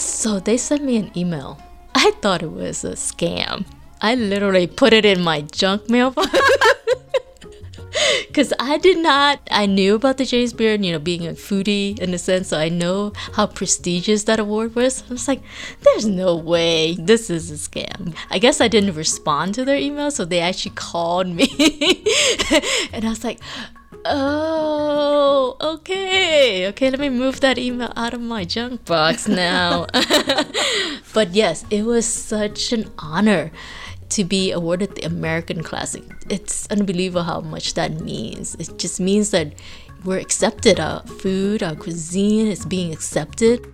So they sent me an email. I thought it was a scam. I literally put it in my junk mailbox. Because I knew about the James Beard, being a foodie in a sense, so I know how prestigious that award was. I was like, there's no way this is a scam. I guess I didn't respond to their email, so they actually called me. And I was like, oh, okay, let me move that email out of my junk box now. But yes, it was such an honor to be awarded the American Classic. It's unbelievable how much that means. It just means that we're accepted. Our food, our cuisine is being accepted.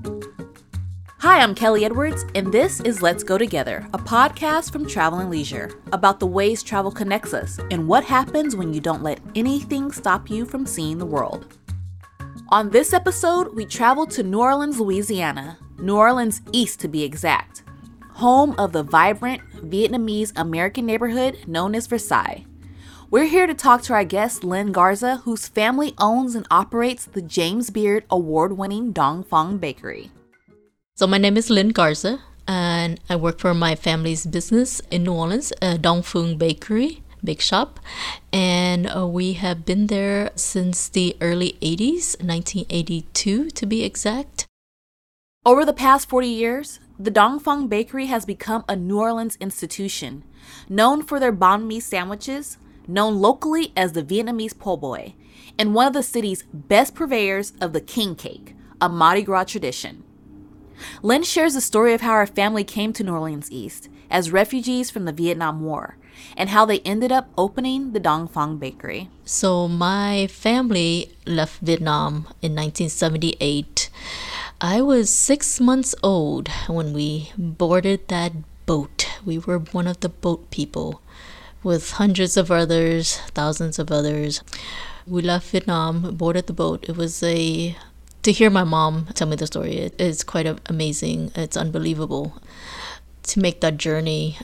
Hi, I'm Kelly Edwards, and this is Let's Go Together, a podcast from Travel and Leisure about the ways travel connects us and what happens when you don't let anything stop you from seeing the world. On this episode, we travel to New Orleans, Louisiana, New Orleans East to be exact, home of the vibrant Vietnamese American neighborhood known as Versailles. We're here to talk to our guest, Lynn Garza, whose family owns and operates the James Beard award-winning Dong Phuong Bakery. So my name is Lynn Garza, and I work for my family's business in New Orleans, Dong Phuong Bakery, bake shop. And we have been there since the early 80s, 1982 to be exact. Over the past 40 years, the Dong Phuong Bakery has become a New Orleans institution, known for their banh mi sandwiches, known locally as the Vietnamese po' boy, and one of the city's best purveyors of the king cake, a Mardi Gras tradition. Lynn shares the story of how her family came to New Orleans East as refugees from the Vietnam War, and how they ended up opening the Dong Phuong Bakery. So my family left Vietnam in 1978. I was 6 months old when we boarded that boat. We were one of the boat people with hundreds of others, thousands of others. We left Vietnam, boarded the boat. It was to hear my mom tell me the story, it is quite amazing. It's unbelievable. To make that journey,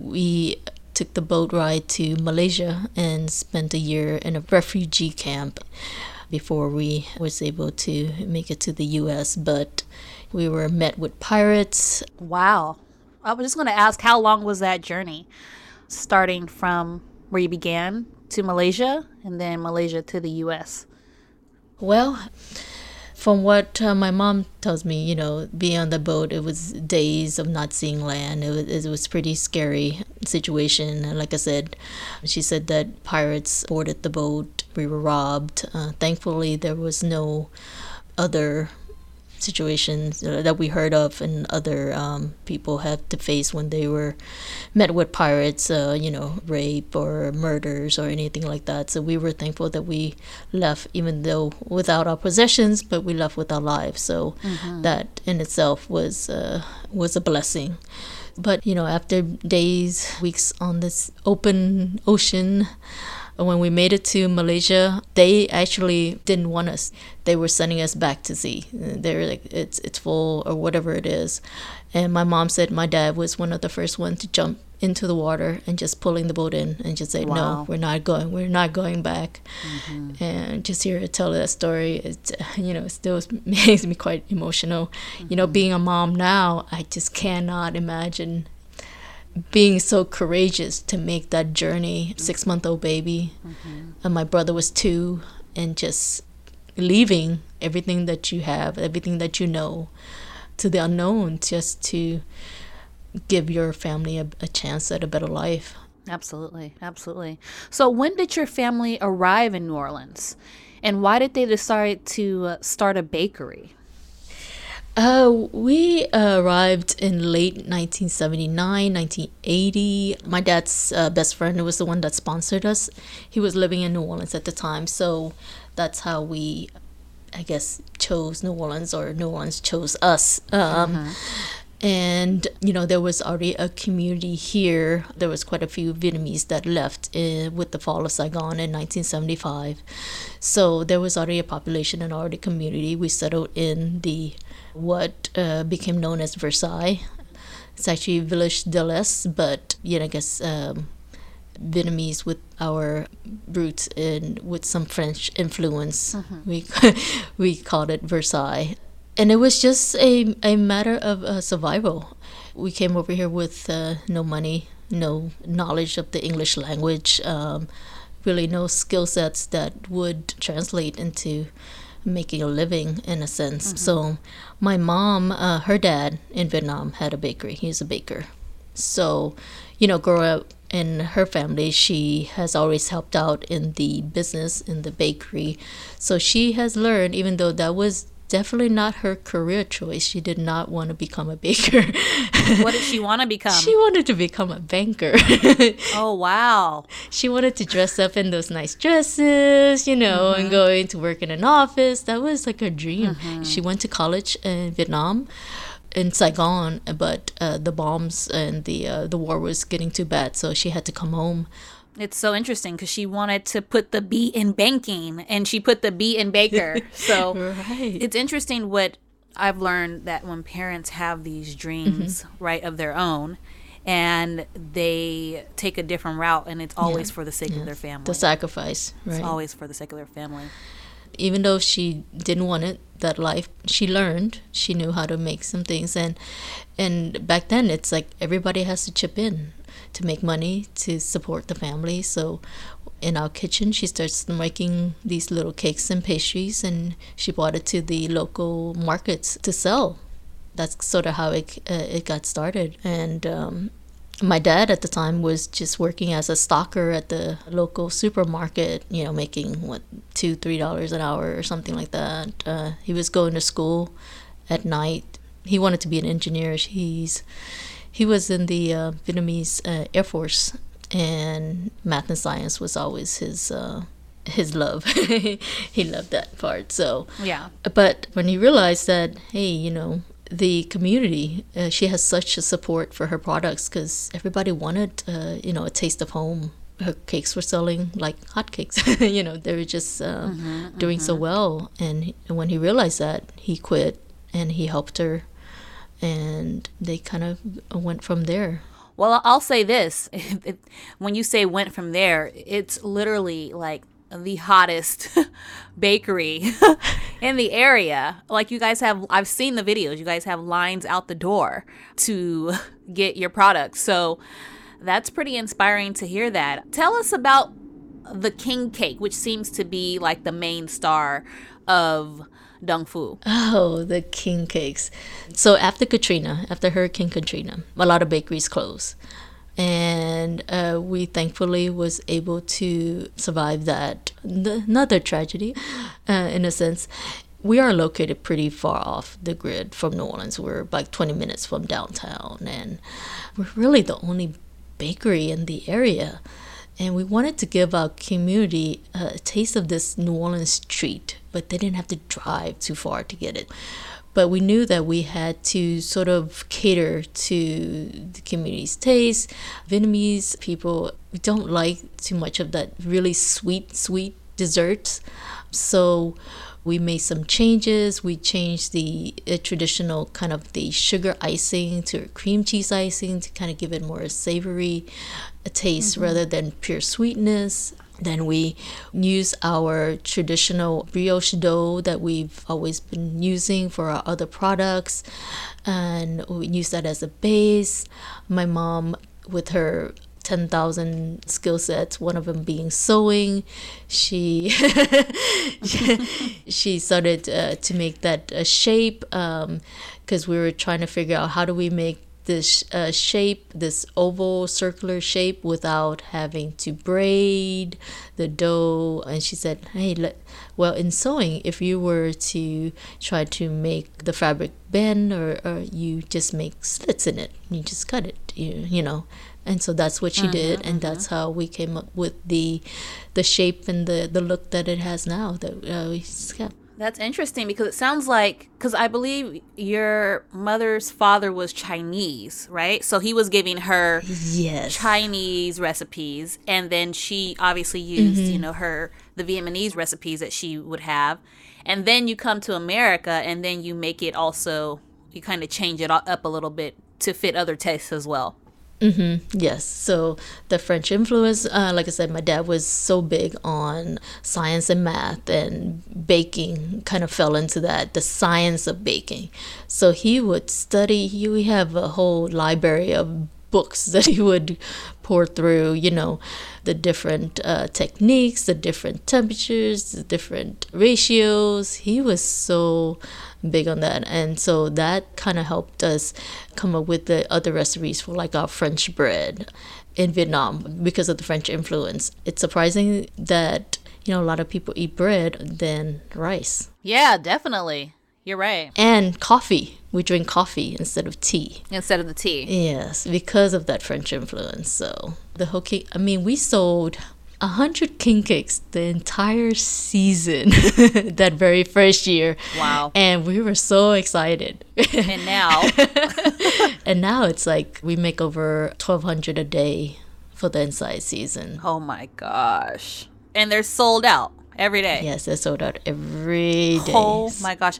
we took the boat ride to Malaysia and spent a year in a refugee camp before we was able to make it to the U.S., but we were met with pirates. Wow. I was just going to ask, how long was that journey? Starting from where you began to Malaysia, and then Malaysia to the U.S.? Well, from what my mom tells me, being on the boat, it was days of not seeing land. It was pretty scary situation. And like I said, she said that pirates boarded the boat. We were robbed. Thankfully, there was no other situations that we heard of and other people had to face when they were met with pirates, rape or murders or anything like that. So we were thankful that we left, even though without our possessions, but we left with our lives. So that in itself was a blessing. But, after days, weeks on this open ocean, when we made it to Malaysia, they actually didn't want us. They were sending us back to sea. They were like, it's full or whatever it is. And my mom said my dad was one of the first ones to jump into the water and just pulling the boat in and just say, wow. No, we're not going back. And just hear her tell that story, it still makes me quite emotional. Being a mom now, I just cannot imagine being so courageous to make that journey. 6-month-old baby, and my brother was 2, and just leaving everything that you have, everything that you know, to the unknown, just to give your family a chance at a better life. Absolutely. So when did your family arrive in New Orleans, and why did they decide to start a bakery? We arrived in late 1979, 1980. My dad's best friend was the one that sponsored us. He was living in New Orleans at the time, so that's how we, I guess, chose New Orleans, or New Orleans chose us. And, there was already a community here. There was quite a few Vietnamese that left with the fall of Saigon in 1975. So there was already a population and already community. We settled in what became known as Versailles. It's actually Village de l'Est, but, I guess Vietnamese with our roots and with some French influence. We called it Versailles. And it was just a matter of survival. We came over here with no money, no knowledge of the English language, really no skill sets that would translate into making a living in a sense. Mm-hmm. So my mom, her dad in Vietnam had a bakery. He was a baker. So, growing up in her family, she has always helped out in the business, in the bakery. So she has learned, even though that was definitely not her career choice. She did not want to become a baker. What did she want to become? She wanted to become a banker. Oh, wow. She wanted to dress up in those nice dresses, mm-hmm. and going to work in an office. That was like her dream. Mm-hmm. She went to college in Vietnam, in Saigon, but the bombs and the war was getting too bad, so she had to come home. It's so interesting because she wanted to put the B in banking and she put the B in baker. So right. It's interesting what I've learned, that when parents have these dreams, mm-hmm. right, of their own, and they take a different route, and it's always for the sake of their family. The sacrifice, right? It's always for the sake of their family. Even though she didn't want it, that life, she learned. She knew how to make some things. And back then, it's like everybody has to chip in to make money to support the family. So in our kitchen, she starts making these little cakes and pastries, and she brought it to the local markets to sell. That's sort of how it got started. And my dad at the time was just working as a stocker at the local supermarket, making $2-3 an hour or something like that. He was going to school at night. He wanted to be an engineer. He was in the Vietnamese Air Force, and math and science was always his love. He loved that part. So yeah. But when he realized that, hey, the community, she has such a support for her products because everybody wanted, a taste of home. Her cakes were selling like hotcakes. They were just doing so well. And when he realized that, he quit and he helped her. And they kind of went from there. Well, I'll say this. When you say went from there, it's literally like the hottest bakery in the area. Like you guys have, I've seen the videos, you guys have lines out the door to get your products. So that's pretty inspiring to hear that. Tell us about the king cake, which seems to be like the main star of Dong Phu. Oh, the king cakes. So after Hurricane Katrina, a lot of bakeries closed. And we thankfully was able to survive that. Another tragedy, in a sense. We are located pretty far off the grid from New Orleans. We're like 20 minutes from downtown. And we're really the only bakery in the area. And we wanted to give our community a taste of this New Orleans treat, but they didn't have to drive too far to get it. But we knew that we had to sort of cater to the community's taste. Vietnamese people don't like too much of that really sweet desserts. So we made some changes. We changed the traditional kind of the sugar icing to cream cheese icing to kind of give it more savory taste rather than pure sweetness. Then we use our traditional brioche dough that we've always been using for our other products, and we use that as a base. My mom, with her 10,000 skill sets, one of them being sewing, she she started to make that shape because we were trying to figure out how do we make this shape, this oval circular shape, without having to braid the dough. And she said, hey, well, in sewing, if you were to try to make the fabric bend, or you just make slits in it, you just cut it, you know. And so that's what she did, and that's how we came up with the shape and the look that it has now that we kept. That's interesting because it sounds like, because I believe your mother's father was Chinese, right? So he was giving her Chinese recipes, and then she obviously used, the Vietnamese recipes that she would have. And then you come to America, and then you make it also, you kind of change it up a little bit to fit other tastes as well. Yes. So the French influence, like I said, my dad was so big on science and math, and baking kind of fell into that, the science of baking. So he would study, he would have a whole library of books that he would pour through, the different techniques, the different temperatures, the different ratios. He was so big on that. And so that kind of helped us come up with the other recipes for like our French bread in Vietnam because of the French influence. It's surprising that, a lot of people eat bread than rice. Yeah, definitely. You're right. And coffee. We drink coffee instead of tea. Instead of the tea. Yes, because of that French influence. So the whole king, we sold 100 king cakes the entire season that very first year. Wow. And we were so excited. And now? And now it's like we make over 1,200 a day for the inside season. Oh my gosh. And they're sold out every day. Yes, they're sold out every day. Oh my gosh.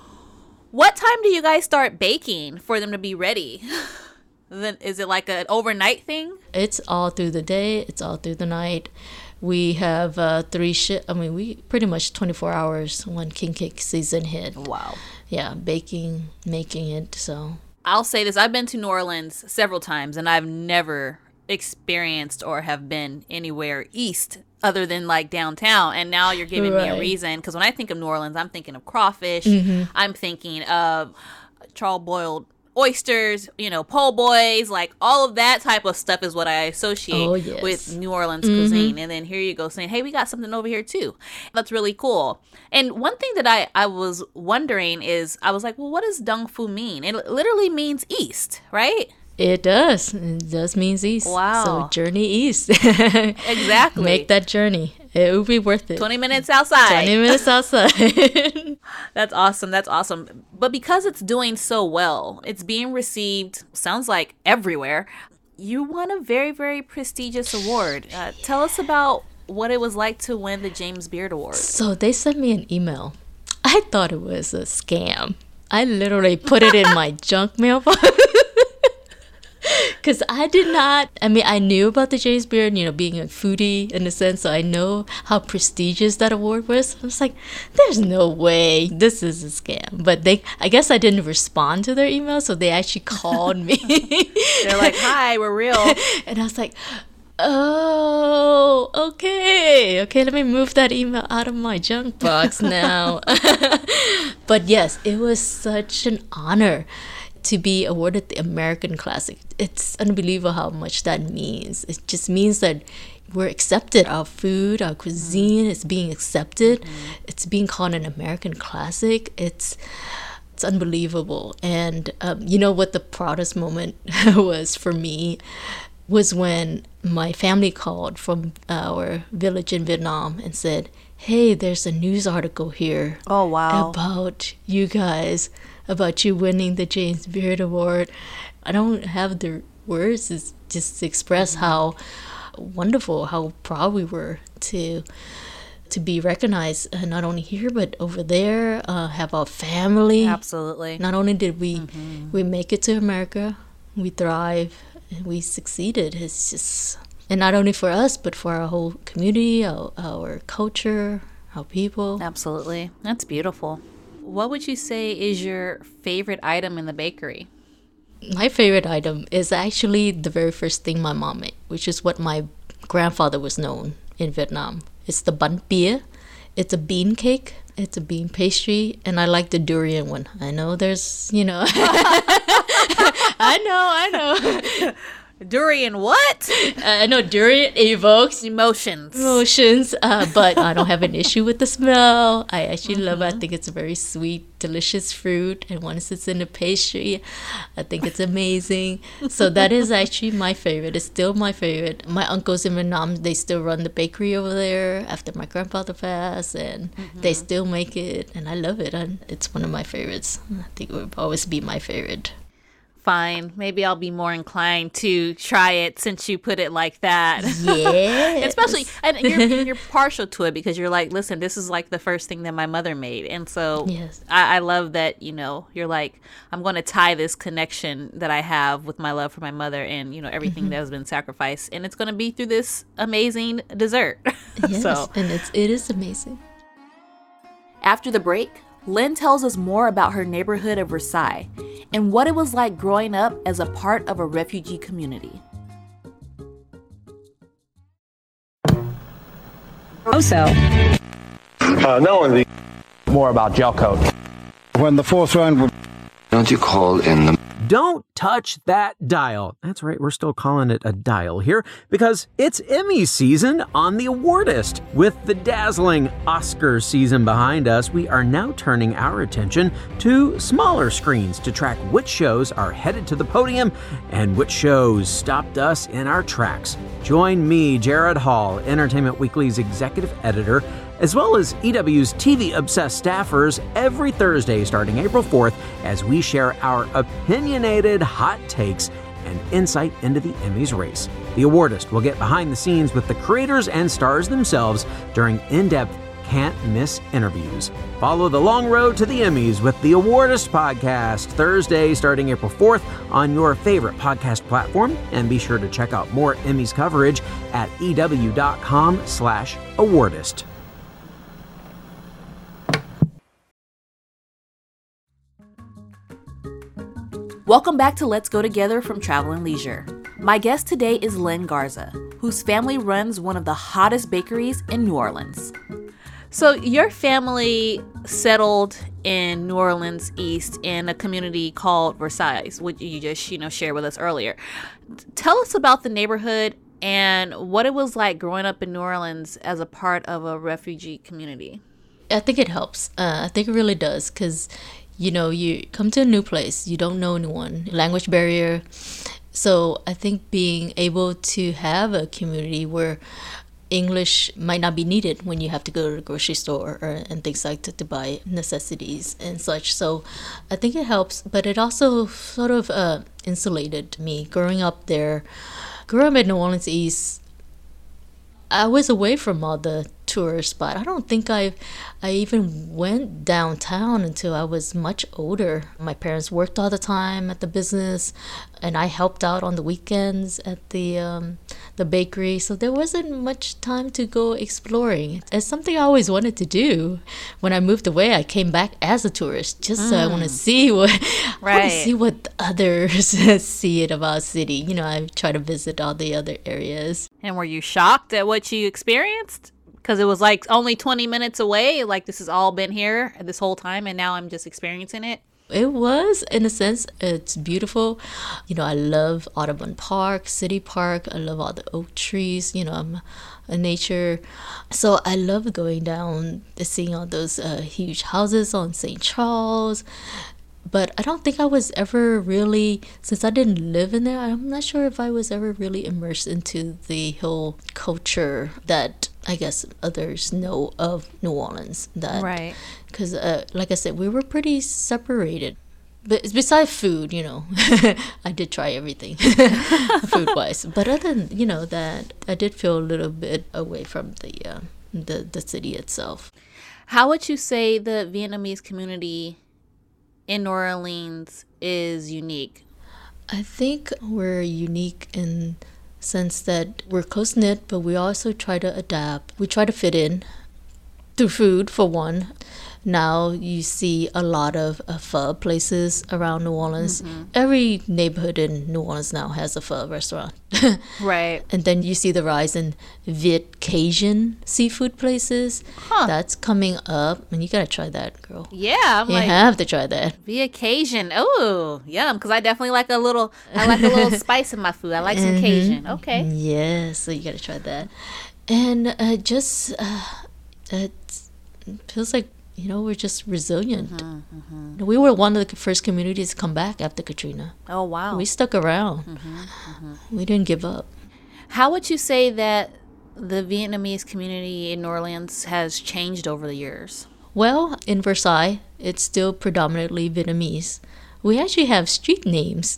What time do you guys start baking for them to be ready? Then is it like an overnight thing? It's all through the day. It's all through the night. We have 3 shifts. We pretty much 24 hours when king cake season hit. Wow. Yeah, baking, making it. So I'll say this. I've been to New Orleans several times, and I've never experienced or have been anywhere east other than like downtown. And now you're giving me a reason, because when I think of New Orleans, I'm thinking of crawfish. I'm thinking of charbroiled oysters, po' boys, like all of that type of stuff is what I associate with New Orleans cuisine. And then here you go saying, hey, we got something over here too. That's really cool. And one thing that I was wondering is, I was like, well, what does Dong Phu mean? It literally means east, right? It does. It does mean east. Wow. So journey east. Exactly. Make that journey. It will be worth it. 20 minutes outside. 20 minutes outside. That's awesome. That's awesome. But because it's doing so well, it's being received, sounds like everywhere. You won a very, very prestigious award. Tell us about what it was like to win the James Beard Award. So they sent me an email. I thought it was a scam. I literally put it in my junk mailbox. Because I did not, I knew about the James Beard, being a foodie in a sense, so I know how prestigious that award was. I was like, there's no way this is a scam. But I guess I didn't respond to their email, so they actually called me. They're like, hi, we're real. And I was like, oh, okay, let me move that email out of my junk box now. But yes, it was such an honor to be awarded the American Classic. It's unbelievable how much that means. It just means that we're accepted. Our food, our cuisine is being accepted. It's being called an American Classic. It's unbelievable. And what the proudest moment was for me was when my family called from our village in Vietnam and said, hey, there's a news article here. Oh, wow. About you guys, about you winning the James Beard Award. I don't have the words just to express how wonderful, how proud we were to be recognized, not only here but over there, have our family. Absolutely. Not only did we make it to America, we thrive, and we succeeded. It's just, and not only for us but for our whole community, our culture, our people. Absolutely. That's beautiful. What would you say is your favorite item in the bakery? My favorite item is actually the very first thing my mom made, which is what my grandfather was known in Vietnam. It's the bánh pía. It's a bean cake. It's a bean pastry, and I like the durian one. I know there's, I know. Durian what? I know durian evokes Emotions, but I don't have an issue with the smell. I actually love it. I think it's a very sweet, delicious fruit, and once it's in a pastry, I think it's amazing. So that is actually my favorite. It's still my favorite. My uncles in Vietnam, they still run the bakery over there after my grandfather passed, and they still make it, and I love it. It's one of my favorites. I think it would always be my favorite. Fine. Maybe I'll be more inclined to try it since you put it like that. Yeah. Especially, and you're partial to it because you're like, listen, this is like the first thing that my mother made. And so Yes. I love that, you're like, I'm going to tie this connection that I have with my love for my mother and, everything that has been sacrificed. And it's going to be through this amazing dessert. Yes, and it is amazing. After the break, Lynn tells us more about her neighborhood of Versailles and what it was like growing up as a part of a refugee community. Also, not only more about gel coat. when the fourth round. Don't you call in the... Don't touch that dial. That's right, we're still calling it a dial here because it's Emmy season on The Awardist. With the dazzling Oscar season behind us, we are now turning our attention to smaller screens to track which shows are headed to the podium and which shows stopped us in our tracks. Join me, Jared Hall, Entertainment Weekly's executive editor, as well as EW's TV-obsessed staffers every Thursday starting April 4th as we share our opinionated hot takes and insight into the Emmys race. The Awardist will get behind the scenes with the creators and stars themselves during in-depth, can't-miss interviews. Follow the long road to the Emmys with the Awardist podcast Thursday starting April 4th on your favorite podcast platform, and be sure to check out more Emmys coverage at ew.com/awardist. Welcome back to Let's Go Together from Travel and Leisure. My guest today is Lynn Garza, whose family runs one of the hottest bakeries in New Orleans. So your family settled in New Orleans East in a community called Versailles, which you just, shared with us earlier. Tell us about the neighborhood and what it was like growing up in New Orleans as a part of a refugee community. I think it helps. I think it really does because, you come to a new place, you don't know anyone, language barrier. So I think being able to have a community where English might not be needed when you have to go to the grocery store and things like that to buy necessities and such. So I think it helps, but it also sort of insulated me growing up there. Growing up in New Orleans East, I was away from all the tourist spots. I don't think I even went downtown until I was much older. My parents worked all the time at the business, and I helped out on the weekends at the bakery. So there wasn't much time to go exploring. It's something I always wanted to do. When I moved away, I came back as a tourist just so I want to see what others see it about city. I try to visit all the other areas. And were you shocked at what you experienced? Because it was like only 20 minutes away, like this has all been here this whole time, and now I'm just experiencing it. It was, in a sense, it's beautiful. I love Audubon Park, City Park. I love all the oak trees. I'm a nature. So I love going down, seeing all those huge houses on St. Charles. But I don't think I was ever really, since I didn't live in there, I'm not sure if I was ever really immersed into the whole culture that I guess others know of New Orleans. Right. Because, like I said, we were pretty separated. But besides food, I did try everything food-wise. But other than, that, I did feel a little bit away from the city itself. How would you say the Vietnamese community in New Orleans is unique? I think we're unique in the sense that we're close-knit, but we also try to adapt. We try to fit in through food, for one. Now you see a lot of pho places around New Orleans. Mm-hmm. Every neighborhood in New Orleans now has a pho restaurant. Right. And then you see the rise in Viet Cajun seafood places. Huh. That's coming up, and you gotta try that, girl. Yeah, you have to try that. Viet Cajun. Oh, yum! Because I definitely like a little spice in my food. I like some Cajun. Okay. Yeah, so you gotta try that, and it feels like. We're just resilient. Mm-hmm, mm-hmm. We were one of the first communities to come back after Katrina. Oh, wow. We stuck around. Mm-hmm, mm-hmm. We didn't give up. How would you say that the Vietnamese community in New Orleans has changed over the years? Well, in Versailles, it's still predominantly Vietnamese. We actually have street names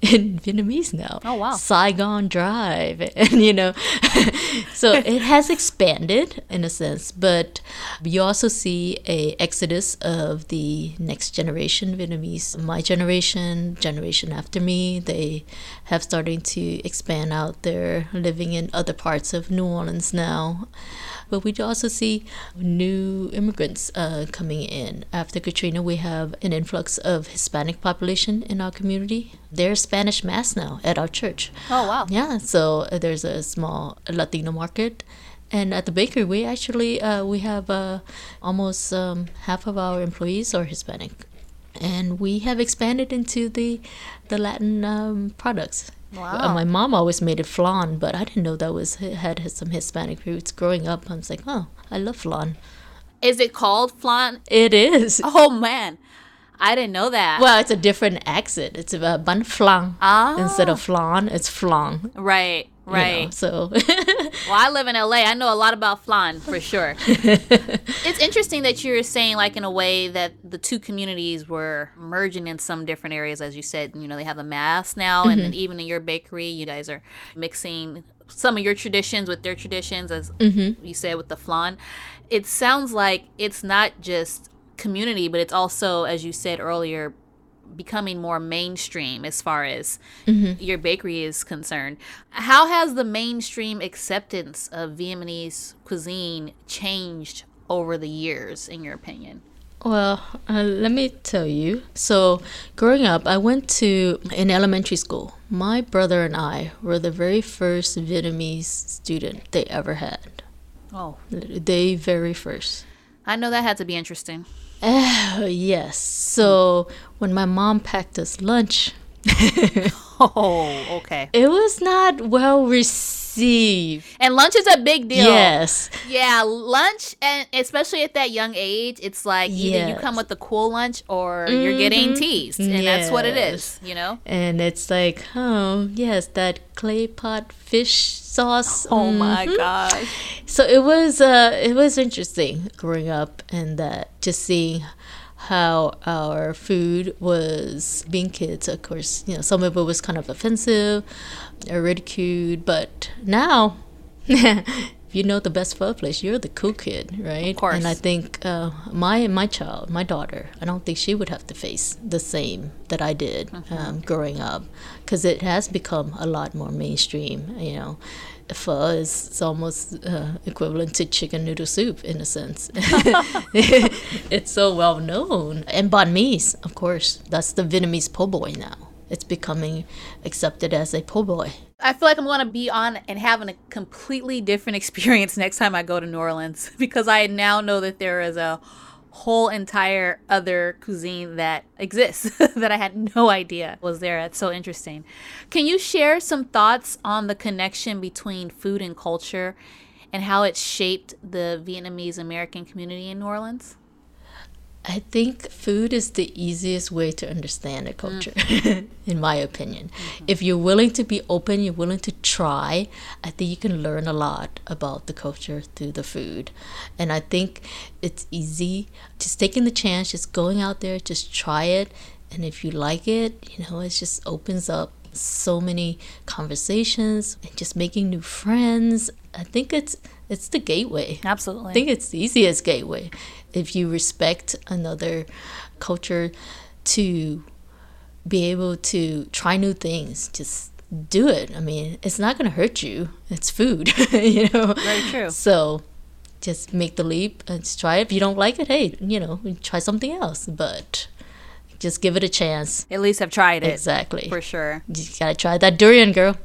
in Vietnamese now. Oh, wow. Saigon Drive. And, so it has expanded in a sense, but you also see a exodus of the next generation Vietnamese. My generation after me, they have started to expand out. They're living in other parts of New Orleans now. But we also see new immigrants coming in. After Katrina, we have an influx of Hispanic population in our community. There's Spanish Mass now at our church. Oh, wow. Yeah, so there's a small Latino market. And at the bakery, we actually we have almost half of our employees are Hispanic. And we have expanded into the Latin products. Wow. My mom always made it flan, but I didn't know that had some Hispanic roots. Growing up, I was like, oh, I love flan. Is it called flan? It is. Oh, man. I didn't know that. Well, it's a different accent. It's ban flan. Instead of flan, it's flan. Right. So... Well, I live in LA. I know a lot about flan for sure. It's interesting that you're saying, like, in a way that the two communities were merging in some different areas, as you said. They have the Mass now, and then even in your bakery, you guys are mixing some of your traditions with their traditions, as you said, with the flan. It sounds like it's not just community, but it's also, as you said earlier, becoming more mainstream as far as your bakery is concerned. How has the mainstream acceptance of Vietnamese cuisine changed over the years, in your opinion? Well, let me tell you. So, growing up, I went to an elementary school. My brother and I were the very first Vietnamese student they ever had. Oh. The very first. I know that had to be interesting. Yes. So when my mom packed us lunch, oh, okay. It was not well received. And lunch is a big deal. Yes. Yeah, lunch, and especially at that young age, it's like either you come with the cool lunch or you're getting teased. And that's what it is, And it's like, oh, yes, that clay pot fish sauce. Oh my gosh. So it was interesting growing up, and that just seeing how our food was being kids. Of course, some of it was kind of offensive or ridiculed, but now if you know the best pho place, you're the cool kid, right? Of course. And I think my daughter, I don't think she would have to face the same that I did growing up, because it has become a lot more mainstream. Pho is almost equivalent to chicken noodle soup in a sense. It's so well known. And banh mi's, of course, that's the Vietnamese po' boy now. It's becoming accepted as a po' boy. I feel like I'm going to be on and having a completely different experience next time I go to New Orleans, because I now know that there is a whole entire other cuisine that exists that I had no idea was there. It's so interesting. Can you share some thoughts on the connection between food and culture and how it shaped the Vietnamese American community in New Orleans? I think food is the easiest way to understand a culture, in my opinion. If you're willing to be open, you're willing to try, I think you can learn a lot about the culture through the food. And I think it's easy, just taking the chance, just going out there, just try it. And if you like it, it just opens up so many conversations and just making new friends. I think it's the gateway. Absolutely. I think it's the easiest gateway. If you respect another culture, to be able to try new things, just do it. I mean, it's not going to hurt you. It's food, Very true. So just make the leap and just try it. If you don't like it, hey, try something else. But just give it a chance. At least have tried it. Exactly. For sure. You got to try that durian, girl.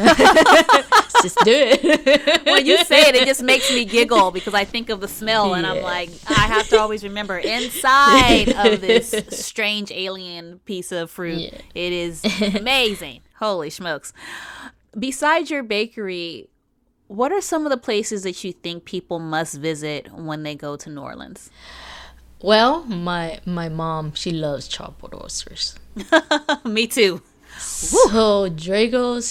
Just do it. When you say it just makes me giggle, because I think of the smell and I'm like, I have to always remember inside of this strange alien piece of fruit, it is amazing. Holy smokes. Besides your bakery, what are some of the places that you think people must visit when they go to New Orleans? Well, my mom, she loves chopped oysters. Me too. So Drago's,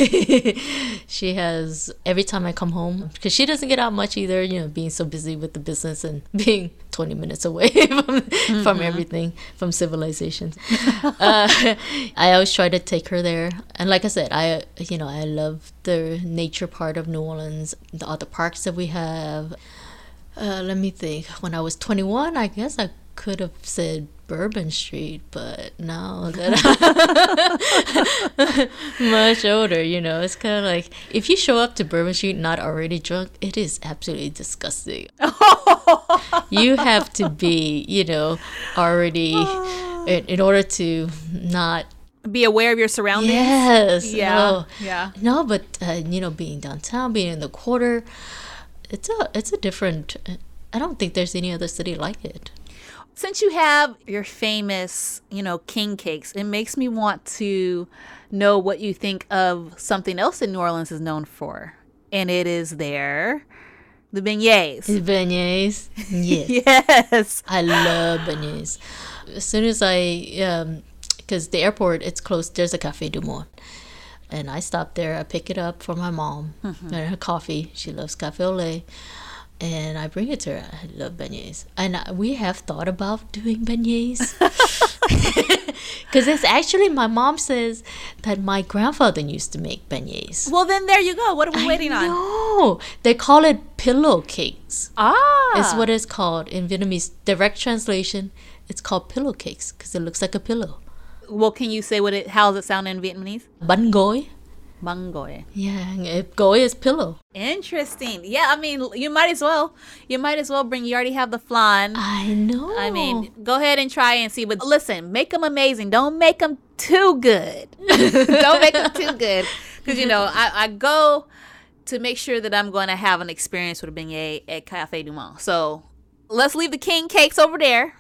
she has, every time I come home, because she doesn't get out much either, being so busy with the business and being 20 minutes away from everything, from civilization. I always try to take her there. And like I said, I love the nature part of New Orleans, all the parks that we have. Let me think. When I was 21, I guess I could have said Bourbon Street, but now that I'm much older, it's kind of like, if you show up to Bourbon Street not already drunk, it is absolutely disgusting. You have to be, already, in order to not be aware of your surroundings. Yes. Yeah. Oh. Yeah. No, but being downtown, being in the quarter, it's a different. I don't think there's any other city like it. Since you have your famous, king cakes, it makes me want to know what you think of something else that New Orleans is known for. And it is the beignets. Beignets. Yes. Yes. I love beignets. As soon as because the airport, it's close, there's a Café du Monde. And I stop there, I pick it up for my mom, and her coffee. She loves Café au lait. And I bring it to her. I love beignets. And we have thought about doing beignets. Because it's actually, my mom says that my grandfather used to make beignets. Well, then there you go. What are we waiting on? No, they call it pillow cakes. Ah. It's what it's called in Vietnamese. Direct translation, it's called pillow cakes because it looks like a pillow. Well, can you say how does it sound in Vietnamese? Bánh gối. Bánh gối. Yeah, gối is pillow. Interesting. Yeah, I mean, you might as well bring, you already have the flan. I know. I mean, go ahead and try and see. But listen, make them amazing. Don't make them too good. Don't make them too good. Because, I go to make sure that I'm going to have an experience with a beignet at Café du Monde. So let's leave the king cakes over there.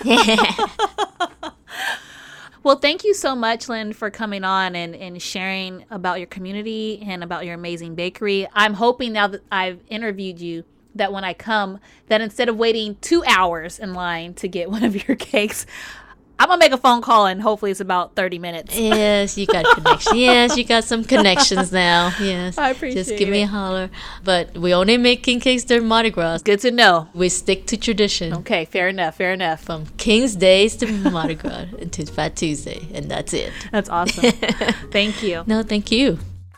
Well, thank you so much, Lynn, for coming on and sharing about your community and about your amazing bakery. I'm hoping now that I've interviewed you that when I come, that instead of waiting 2 hours in line to get one of your cakes, I'm going to make a phone call and hopefully it's about 30 minutes. Yes, you got connection. Yes, you got some connections now. Yes. I appreciate it. Just give me a holler. But we only make king cakes during Mardi Gras. Good to know. We stick to tradition. Okay, fair enough. From King's Days to Mardi Gras to Fat Tuesday. And that's it. That's awesome. Thank you. No, thank you.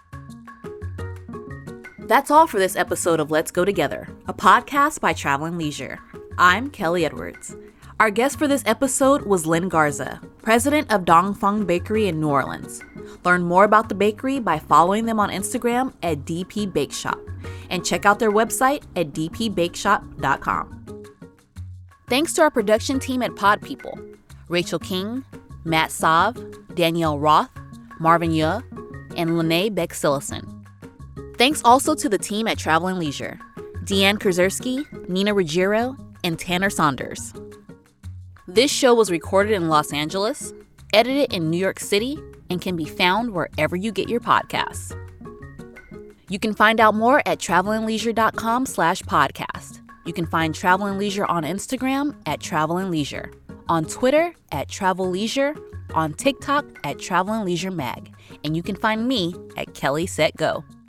That's all for this episode of Let's Go Together, a podcast by Traveling Leisure. I'm Kelly Edwards. Our guest for this episode was Lynn Garza, president of Dong Phuong Bakery in New Orleans. Learn more about the bakery by following them on Instagram at DP Bake Shop and check out their website at dpbakeshop.com. Thanks to our production team at Pod People, Rachel King, Matt Sav, Danielle Roth, Marvin Yuh, and Lene Beck-Sillison. Thanks also to the team at Traveling Leisure, Deanne Krzersky, Nina Ruggiero, and Tanner Saunders. This show was recorded in Los Angeles, edited in New York City, and can be found wherever you get your podcasts. You can find out more at travelingleisure.com/podcast. You can find Traveling Leisure on Instagram at Traveling Leisure, on Twitter at Travel Leisure, on TikTok at Traveling Leisure Mag, and you can find me at Kelly Set Go.